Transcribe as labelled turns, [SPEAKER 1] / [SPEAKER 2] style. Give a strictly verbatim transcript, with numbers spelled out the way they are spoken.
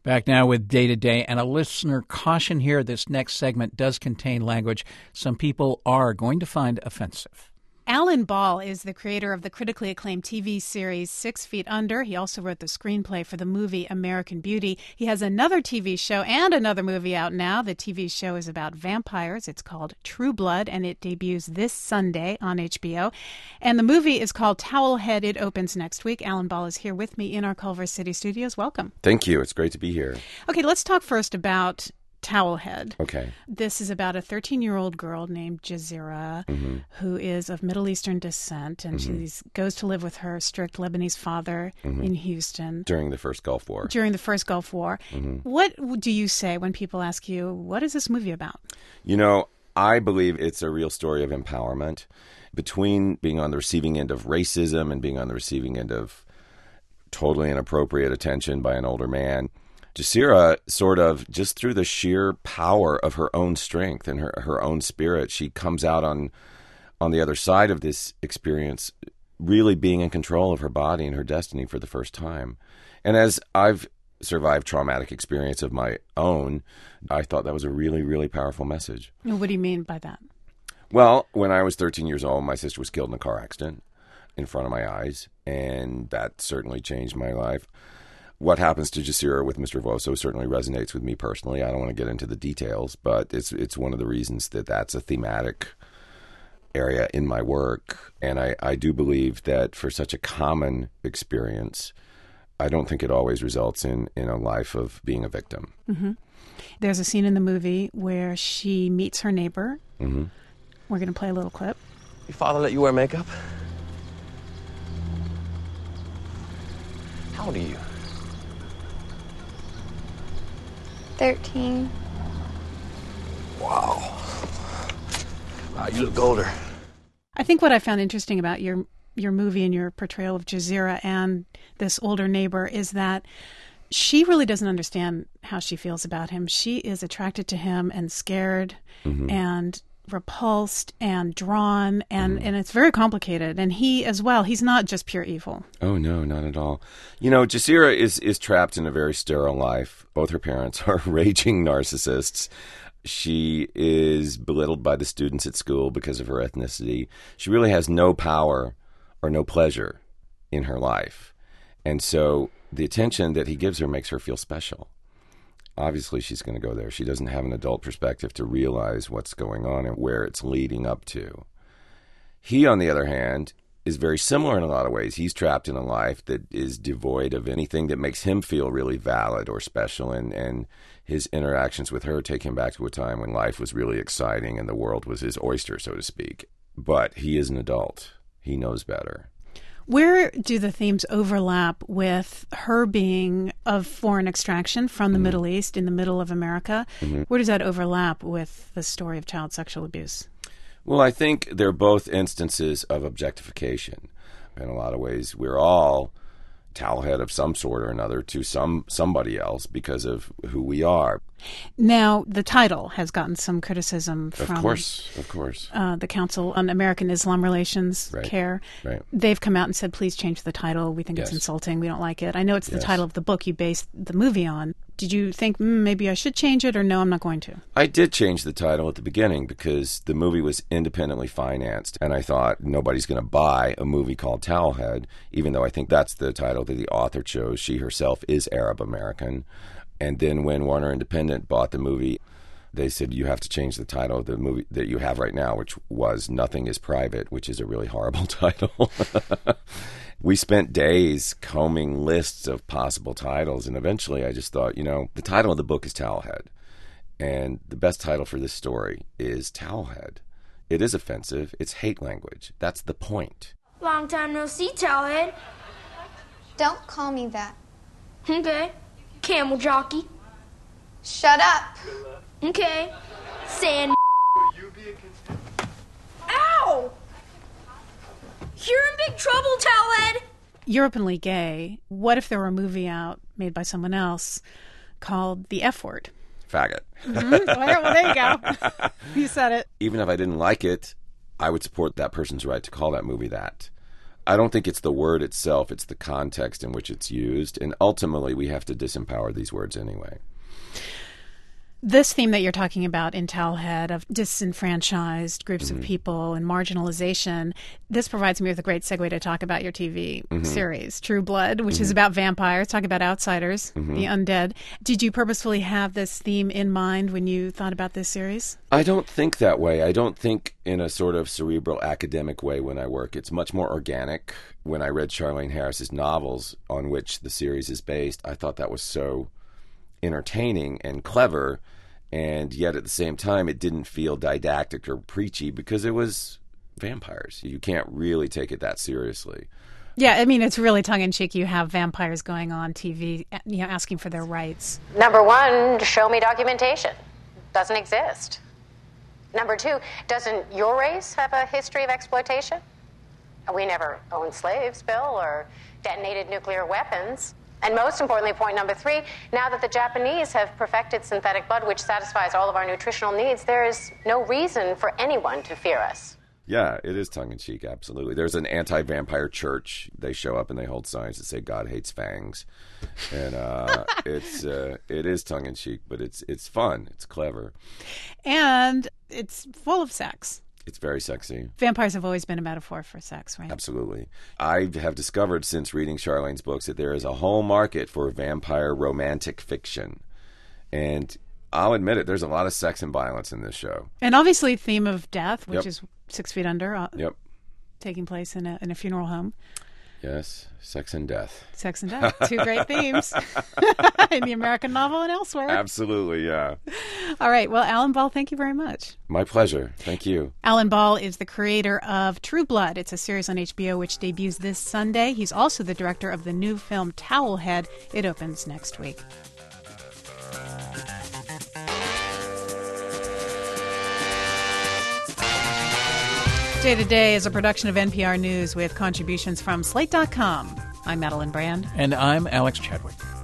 [SPEAKER 1] Back now with Day to Day, and a listener caution here, this next segment does contain language some people are going to find offensive.
[SPEAKER 2] Alan Ball is the creator of the critically acclaimed T V series Six Feet Under. He also wrote the screenplay for the movie American Beauty. He has another T V show and another movie out now. The T V show is about vampires. It's called True Blood, and it debuts this Sunday on H B O. And the movie is called Towelhead. It opens next week. Alan Ball is here with me in our Culver City studios. Welcome.
[SPEAKER 3] Thank you. It's great to be here.
[SPEAKER 2] Okay, let's talk first about Towelhead.
[SPEAKER 3] Okay.
[SPEAKER 2] This is about a thirteen-year-old girl named Jazeera, mm-hmm. who is of Middle Eastern descent, and mm-hmm. she goes to live with her strict Lebanese father mm-hmm. in Houston.
[SPEAKER 3] During the first Gulf War.
[SPEAKER 2] During the first Gulf War. Mm-hmm. What do you say when people ask you, what is this movie about?
[SPEAKER 3] You know, I believe it's a real story of empowerment. Between being on the receiving end of racism and being on the receiving end of totally inappropriate attention by an older man, Jazeera, sort of just through the sheer power of her own strength and her, her own spirit, she comes out on on the other side of this experience really being in control of her body and her destiny for the first time. And as I've survived traumatic experience of my own, I thought that was a really, really powerful message.
[SPEAKER 2] What do you mean by that?
[SPEAKER 3] Well, when I was thirteen years old, my sister was killed in a car accident in front of my eyes, and that certainly changed my life. What happens to Jazeera with Mister Voso certainly resonates with me personally. I don't want to get into the details, but it's it's one of the reasons that that's a thematic area in my work. And I, I do believe that for such a common experience, I don't think it always results in, in a life of being a victim.
[SPEAKER 2] Mm-hmm. There's a scene in the movie where she meets her neighbor. Mm-hmm. We're going to play a little clip.
[SPEAKER 4] Your father let you wear makeup? How old are you?
[SPEAKER 5] Thirteen.
[SPEAKER 4] Wow. Wow, you look older.
[SPEAKER 2] I think what I found interesting about your your movie and your portrayal of Jazeera and this older neighbor is that she really doesn't understand how she feels about him. She is attracted to him and scared mm-hmm. and repulsed and drawn, and, mm. and it's very complicated. And he as well, he's not just pure evil.
[SPEAKER 3] Oh, no, not at all. You know, Jazeera is, is trapped in a very sterile life. Both her parents are raging narcissists. She is belittled by the students at school because of her ethnicity. She really has no power or no pleasure in her life. And so the attention that he gives her makes her feel special. Obviously, she's going to go there. She doesn't have an adult perspective to realize what's going on and where it's leading up to. He, on the other hand, is very similar in a lot of ways. He's trapped in a life that is devoid of anything that makes him feel really valid or special, and, and his interactions with her take him back to a time when life was really exciting and the world was his oyster, so to speak. But he is an adult. He knows better.
[SPEAKER 2] Where do the themes overlap with her being of foreign extraction from the mm-hmm. Middle East in the middle of America? Mm-hmm. Where does that overlap with the story of child sexual abuse?
[SPEAKER 3] Well, I think they're both instances of objectification. In a lot of ways, we're all towelhead of some sort or another to some somebody else because of who we are.
[SPEAKER 2] Now, the title has gotten some criticism from
[SPEAKER 3] of course, of course.
[SPEAKER 2] Uh, the Council on American Islam Relations,
[SPEAKER 3] right.
[SPEAKER 2] CARE.
[SPEAKER 3] Right.
[SPEAKER 2] They've come out and said, please change the title. We think
[SPEAKER 3] yes.
[SPEAKER 2] it's insulting. We don't like it. I know it's the
[SPEAKER 3] yes.
[SPEAKER 2] title of the book you based the movie on. Did you think, mm, maybe I should change it, or no, I'm not going to?
[SPEAKER 3] I did change the title at the beginning because the movie was independently financed, and I thought nobody's going to buy a movie called Towelhead, even though I think that's the title that the author chose. She herself is Arab American. And then when Warner Independent bought the movie, they said, you have to change the title of the movie that you have right now, which was Nothing is Private, which is a really horrible title. We spent days combing lists of possible titles, and eventually I just thought, you know, the title of the book is Towelhead, and the best title for this story is Towelhead. It is offensive. It's hate language. That's the point.
[SPEAKER 5] Long time no see, Towelhead. Don't call me that. Okay. Camel jockey. Shut up. Okay. Sand. Ow! You're in big trouble, Towelhead.
[SPEAKER 2] You're openly gay. What if there were a movie out made by someone else called The F Word?
[SPEAKER 3] Faggot.
[SPEAKER 2] Mm-hmm. Well, well, there you go. You said it.
[SPEAKER 3] Even if I didn't like it, I would support that person's right to call that movie that. I don't think it's the word itself, it's the context in which it's used. And ultimately, we have to disempower these words anyway.
[SPEAKER 2] This theme that you're talking about in Towelhead of disenfranchised groups mm-hmm. of people and marginalization, this provides me with a great segue to talk about your T V mm-hmm. series, True Blood, which mm-hmm. is about vampires, talk about outsiders, mm-hmm. the undead. Did you purposefully have this theme in mind when you thought about this series?
[SPEAKER 3] I don't think that way. I don't think in a sort of cerebral academic way when I work. It's much more organic. When I read Charlaine Harris's novels on which the series is based, I thought that was so entertaining and clever, and yet at the same time it didn't feel didactic or preachy because it was vampires. You can't really take it that seriously.
[SPEAKER 2] Yeah, I mean, it's really tongue-in-cheek. You have vampires going on T V, you know, asking for their rights.
[SPEAKER 6] Number one, show me documentation. Doesn't exist. Number two, doesn't your race have a history of exploitation? We never owned slaves, Bill, or detonated nuclear weapons. And most importantly, point number three, now that the Japanese have perfected synthetic blood, which satisfies all of our nutritional needs, there is no reason for anyone to fear us.
[SPEAKER 3] Yeah, it is tongue-in-cheek, absolutely. There's an anti-vampire church. They show up and they hold signs that say God hates fangs. And uh, it's uh, it is tongue-in-cheek, but it's it's fun. It's clever.
[SPEAKER 2] And it's full of sex.
[SPEAKER 3] It's very sexy.
[SPEAKER 2] Vampires have always been a metaphor for sex, right?
[SPEAKER 3] Absolutely. I have discovered since reading Charlaine's books that there is a whole market for vampire romantic fiction. And I'll admit it, there's a lot of sex and violence in this show.
[SPEAKER 2] And obviously theme of death, which
[SPEAKER 3] yep.
[SPEAKER 2] is Six Feet Under, uh,
[SPEAKER 3] yep.
[SPEAKER 2] taking place in a, in a funeral home.
[SPEAKER 3] Yes, sex and death.
[SPEAKER 2] Sex and death, two great themes in the American novel and elsewhere.
[SPEAKER 3] Absolutely, yeah.
[SPEAKER 2] All right, well, Alan Ball, thank you very much.
[SPEAKER 3] My pleasure. Thank you.
[SPEAKER 2] Alan Ball is the creator of True Blood. It's a series on H B O which debuts this Sunday. He's also the director of the new film Towelhead. It opens next week. Day to Day is a production of N P R News with contributions from Slate dot com. I'm Madeline Brand.
[SPEAKER 1] And I'm Alex Chadwick.